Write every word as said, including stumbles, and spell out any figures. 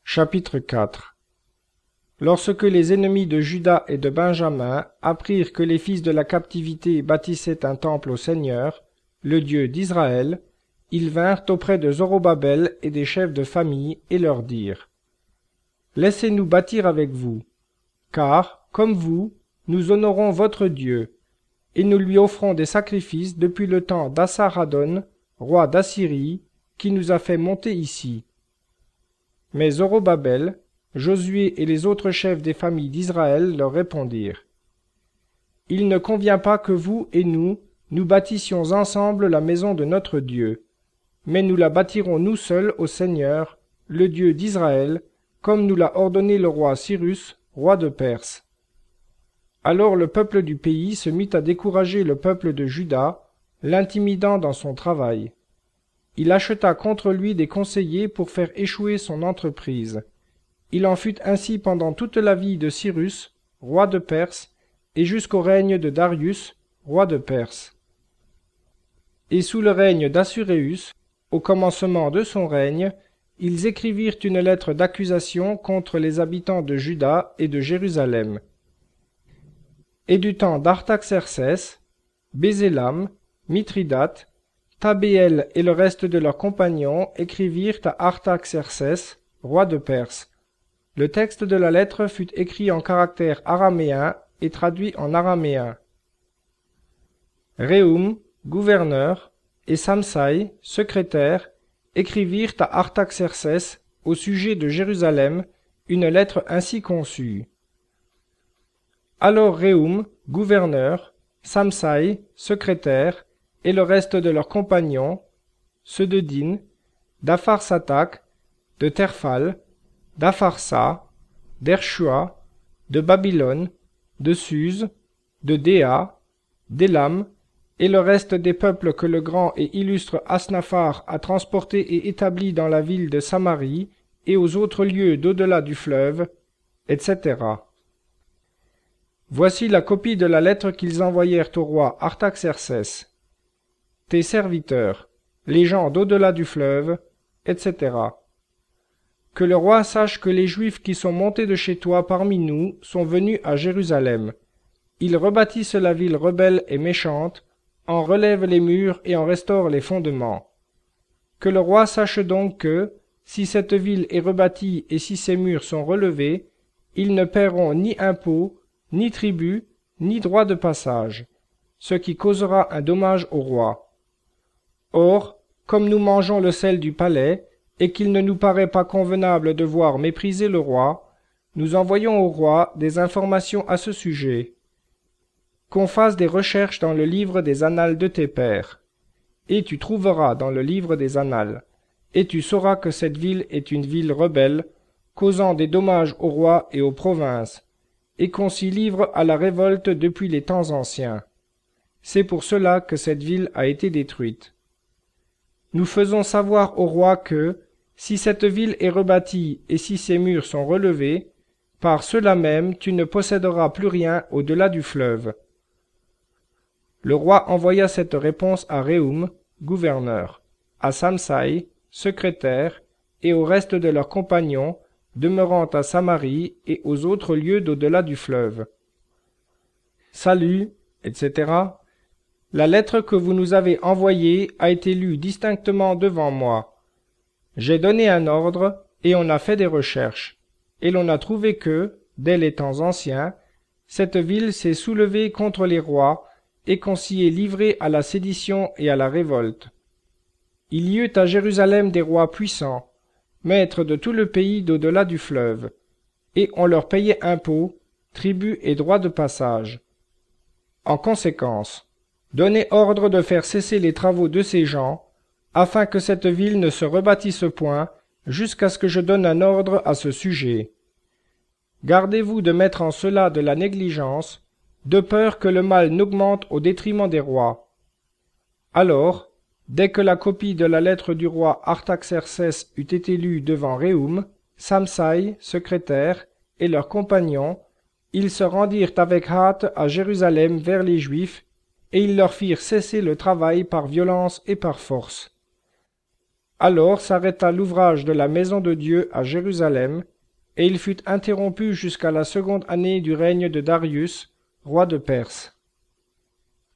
Chapitre quatre. Lorsque les ennemis de Juda et de Benjamin apprirent que les fils de la captivité bâtissaient un temple au Seigneur, le Dieu d'Israël, ils vinrent auprès de Zorobabel et des chefs de famille et leur dirent : Laissez-nous bâtir avec vous, car, comme vous, nous honorons votre Dieu, et nous lui offrons des sacrifices depuis le temps d'Assaradon, roi d'Assyrie, qui nous a fait monter ici. Mais Zorobabel, Josué et les autres chefs des familles d'Israël leur répondirent : Il ne convient pas que vous et nous, nous bâtissions ensemble la maison de notre Dieu, mais nous la bâtirons nous seuls au Seigneur, le Dieu d'Israël, comme nous l'a ordonné le roi Cyrus, roi de Perse. Alors le peuple du pays se mit à décourager le peuple de Juda, l'intimidant dans son travail. Il acheta contre lui des conseillers pour faire échouer son entreprise. Il en fut ainsi pendant toute la vie de Cyrus, roi de Perse, et jusqu'au règne de Darius, roi de Perse. Et sous le règne d'Assuréus, au commencement de son règne, ils écrivirent une lettre d'accusation contre les habitants de Juda et de Jérusalem. Et du temps d'Artaxercès, Bézélam, Mithridate, Tabéel et le reste de leurs compagnons écrivirent à Artaxercès, roi de Perse. Le texte de la lettre fut écrit en caractère araméen et traduit en araméen. Réhum, gouverneur, et Samsaï, secrétaire, écrivirent à Artaxercès au sujet de Jérusalem une lettre ainsi conçue. Alors Réhum, gouverneur, Samsaï, secrétaire, et le reste de leurs compagnons, ceux de Din, d'Apharsatak, de Terphal, d'Apharsa, d'Ershua, de Babylone, de Suse, de Déa, d'Élam, et le reste des peuples que le grand et illustre Asnaphar a transportés et établis dans la ville de Samarie et aux autres lieux d'au-delà du fleuve, et cetera. Voici la copie de la lettre qu'ils envoyèrent au roi Artaxercès. Tes serviteurs, les gens d'au-delà du fleuve, et cetera. Que le roi sache que les Juifs qui sont montés de chez toi parmi nous sont venus à Jérusalem. Ils rebâtissent la ville rebelle et méchante, en relèvent les murs et en restaurent les fondements. Que le roi sache donc que, si cette ville est rebâtie et si ses murs sont relevés, ils ne paieront ni impôt, ni tribut, ni droit de passage, ce qui causera un dommage au roi. Or, comme nous mangeons le sel du palais, et qu'il ne nous paraît pas convenable de voir mépriser le roi, nous envoyons au roi des informations à ce sujet. Qu'on fasse des recherches dans le livre des annales de tes pères. Et tu trouveras dans le livre des annales, et tu sauras que cette ville est une ville rebelle, causant des dommages au roi et aux provinces, et qu'on s'y livre à la révolte depuis les temps anciens. C'est pour cela que cette ville a été détruite. Nous faisons savoir au roi que, si cette ville est rebâtie et si ses murs sont relevés, par cela même tu ne posséderas plus rien au-delà du fleuve. Le roi envoya cette réponse à Réhum, gouverneur, à Samsaï, secrétaire, et au reste de leurs compagnons, demeurant à Samarie et aux autres lieux d'au-delà du fleuve. Salut, et cetera. La lettre que vous nous avez envoyée a été lue distinctement devant moi. J'ai donné un ordre, et on a fait des recherches, et l'on a trouvé que, dès les temps anciens, cette ville s'est soulevée contre les rois, et qu'on s'y est livré à la sédition et à la révolte. Il y eut à Jérusalem des rois puissants, maîtres de tout le pays d'au-delà du fleuve, et on leur payait impôts, tribut et droits de passage. En conséquence, donnez ordre de faire cesser les travaux de ces gens, afin que cette ville ne se rebâtisse point, jusqu'à ce que je donne un ordre à ce sujet. Gardez-vous de mettre en cela de la négligence, de peur que le mal n'augmente au détriment des rois. Alors, dès que la copie de la lettre du roi Artaxercès eut été lue devant Réhum, Samsaï, secrétaire, et leurs compagnons, ils se rendirent avec hâte à Jérusalem vers les Juifs, et ils leur firent cesser le travail par violence et par force. Alors s'arrêta l'ouvrage de la maison de Dieu à Jérusalem, et il fut interrompu jusqu'à la seconde année du règne de Darius, roi de Perse.